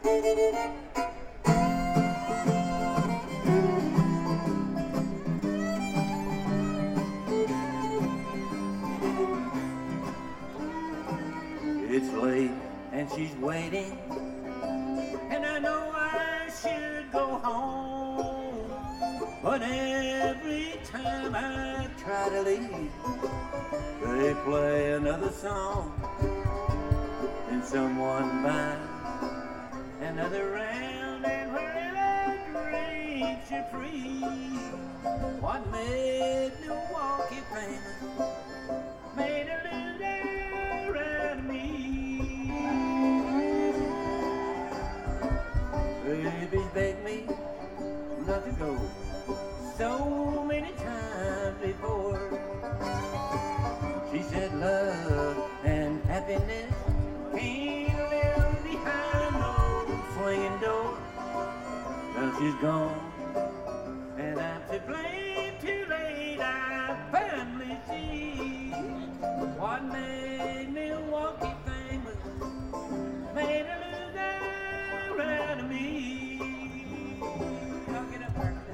It's late and she's waiting, and I know I should go home, but every time I try to leave, they play another song, and someone buys another round, and wherever drinks you free. What made Milwaukee famous made a loser out of me. Babies beg me not to go so many times before. She said love and happiness can't live behind no swinging door. Well, she's gone, and I'm to blame. Too late, I finally see what made Milwaukee famous made a loser out of me. I'll get up there.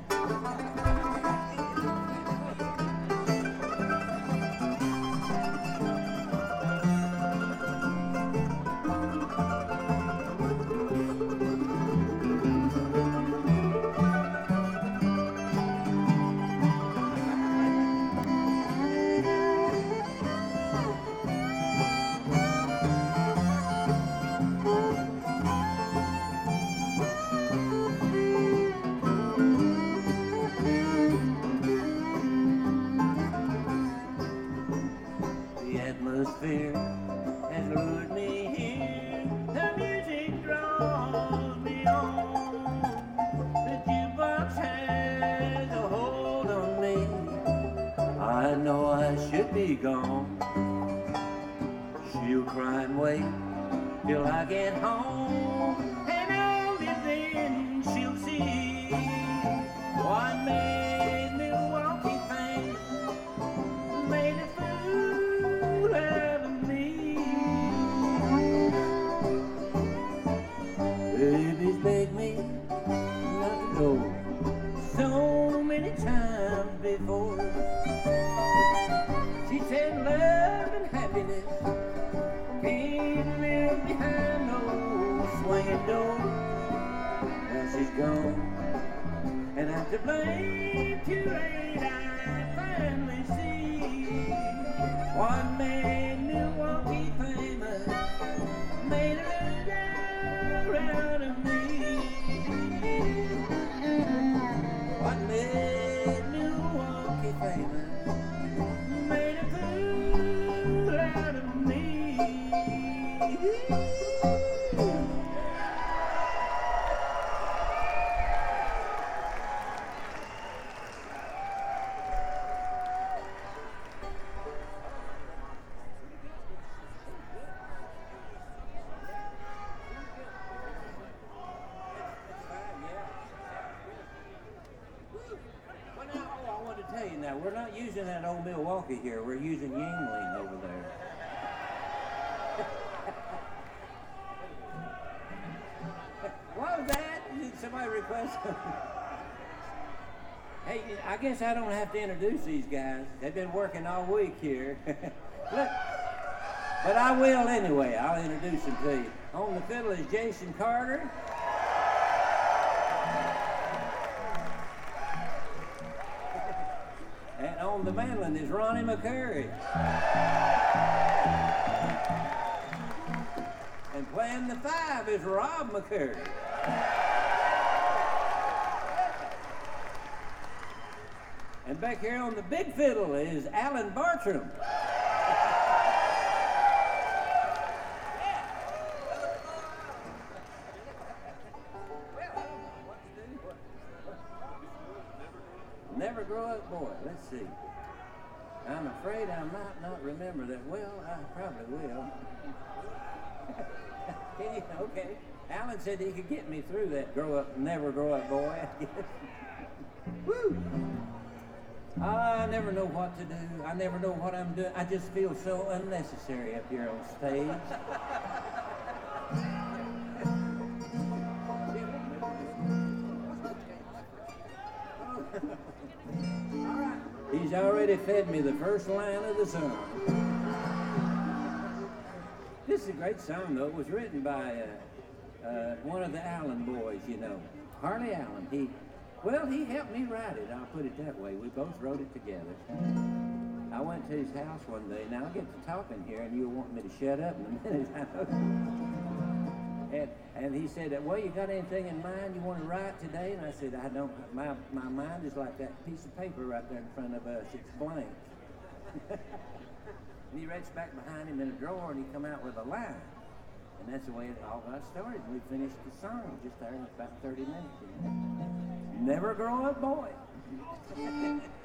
Atmosphere has lured me here. The music draws me on. The jukebox has a hold on me. I know I should be gone. She'll cry and wait till I get home, and only then she'll see what made Milwaukee famous, made a fool out of me. Babies beg me not to go so many times before. She said love and happiness can't live behind no swinging door. Now she's gone, and I'm to blame. Too late, I finally see what made Milwaukee famous, made a loser out of me. What made Milwaukee famous, made a fool out of me. Now, we're not using that old Milwaukee here. We're using Yuengling over there. What was that? Did somebody request something? Hey, I guess I don't have to introduce these guys. They've been working all week here. Look, but I will anyway. I'll introduce them to you. On the fiddle is Jason Carter. And on the mandolin is Ronnie McCurry. And playing the five is Rob McCurry. And back here on the big fiddle is Alan Bartram. Never grow up boy. Let's see. I'm afraid I might not remember that. Well, I probably will. Okay. Alan said he could get me through that never grow up boy, I guess. Woo! I never know what to do. I never know what I'm doing. I just feel so unnecessary up here on stage. Baby fed me the first line of the song. This is a great song, though. It was written by one of the Allen boys, you know, Harley Allen. He helped me write it. I'll put it that way. We both wrote it together. I went to his house one day. Now I'll get to talking here, and you'll want me to shut up in a minute. And he said, well, you got anything in mind you want to write today? And I said, I don't. My mind is like that piece of paper right there in front of us. It's blank. And he reached back behind him in a drawer, and he come out with a line. And that's the way it all got started. We finished the song just there in about 30 minutes. Never grow up, boy.